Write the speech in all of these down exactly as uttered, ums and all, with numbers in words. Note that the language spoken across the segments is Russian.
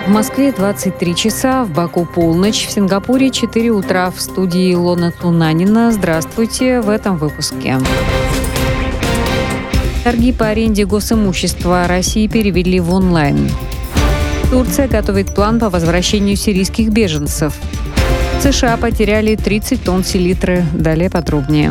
В Москве двадцать три часа, в Баку полночь, в Сингапуре четыре утра. В студии Илона Тунанина. Здравствуйте в этом выпуске. Торги по аренде госимущества России перевели в онлайн. Турция готовит план по возвращению сирийских беженцев. США потеряли тридцать тонн селитры. Далее подробнее.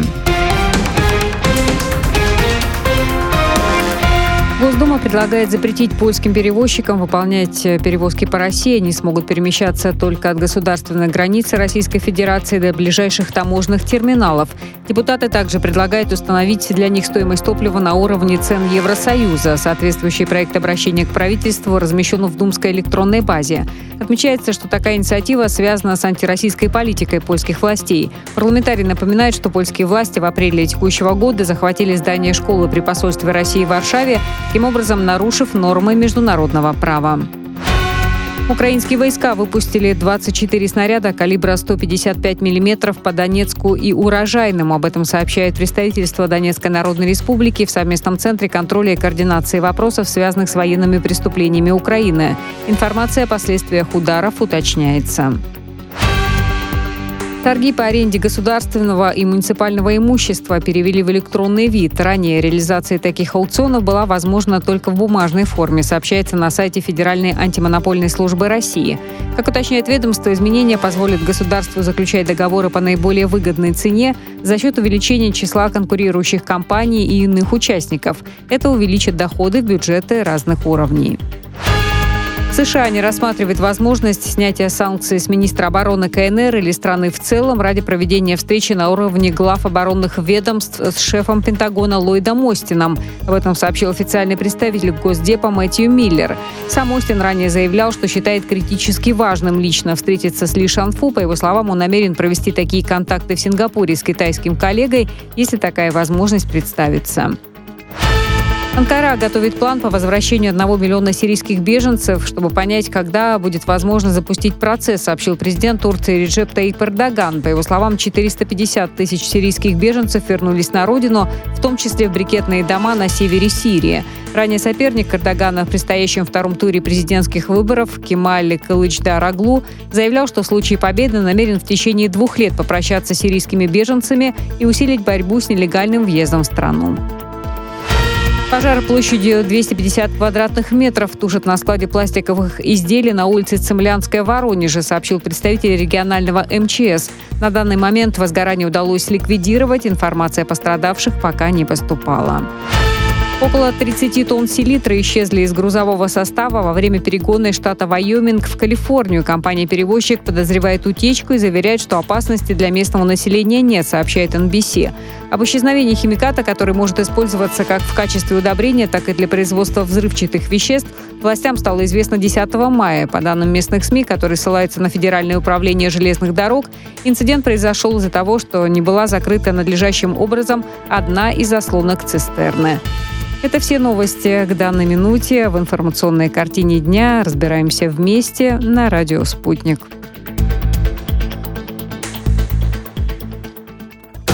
Госдума предлагает запретить польским перевозчикам выполнять перевозки по России. Они смогут перемещаться только от государственной границы Российской Федерации до ближайших таможенных терминалов. Депутаты также предлагают установить для них стоимость топлива на уровне цен Евросоюза. Соответствующий проект обращения к правительству размещен в думской электронной базе. Отмечается, что такая инициатива связана с антироссийской политикой польских властей. Парламентарий напоминает, что польские власти в апреле текущего года захватили здание школы при посольстве России в Варшаве, таким образом нарушив нормы международного права. Украинские войска выпустили двадцать четыре снаряда калибра сто пятьдесят пять миллиметров по Донецку и Урожайному. Об этом сообщает представительство Донецкой Народной Республики в совместном центре контроля и координации вопросов, связанных с военными преступлениями Украины. Информация о последствиях ударов уточняется. Торги по аренде государственного и муниципального имущества перевели в электронный вид. Ранее реализация таких аукционов была возможна только в бумажной форме, сообщается на сайте Федеральной антимонопольной службы России. Как уточняет ведомство, изменения позволят государству заключать договоры по наиболее выгодной цене за счет увеличения числа конкурирующих компаний и иных участников. Это увеличит доходы в бюджеты разных уровней. США не рассматривает возможность снятия санкций с министра обороны КНР или страны в целом ради проведения встречи на уровне глав оборонных ведомств с шефом Пентагона Ллойдом Остином. Об этом сообщил официальный представитель Госдепа Мэтью Миллер. Сам Остин ранее заявлял, что считает критически важным лично встретиться с Ли Шанфу. По его словам, он намерен провести такие контакты в Сингапуре с китайским коллегой, если такая возможность представится. Анкара готовит план по возвращению одного миллиона сирийских беженцев. Чтобы понять, когда будет возможно запустить процесс, сообщил президент Турции Реджеп Таyyip Эрдоган. По его словам, четыреста пятьдесят тысяч сирийских беженцев вернулись на родину, в том числе в брикетные дома на севере Сирии. Ранее соперник Эрдогана в предстоящем втором туре президентских выборов Кемаль Кылычдар-Оглу заявлял, что в случае победы намерен в течение двух лет попрощаться с сирийскими беженцами и усилить борьбу с нелегальным въездом в страну. Пожар площадью двести пятьдесят квадратных метров тушит на складе пластиковых изделий на улице Цимлянская в Воронеже, сообщил представитель регионального эм че эс. На данный момент возгорание удалось ликвидировать, информация о пострадавших пока не поступала. Около тридцать тонн селитры исчезли из грузового состава во время перегона из штата Вайоминг в Калифорнию. Компания-перевозчик подозревает утечку и заверяет, что опасности для местного населения нет, сообщает эн би си. Об исчезновении химиката, который может использоваться как в качестве удобрения, так и для производства взрывчатых веществ, властям стало известно десятого мая. По данным местных СМИ, которые ссылаются на Федеральное управление железных дорог, инцидент произошел из-за того, что не была закрыта надлежащим образом одна из заслонок цистерны. Это все новости к данной минуте. В информационной картине дня разбираемся вместе на радио «Спутник».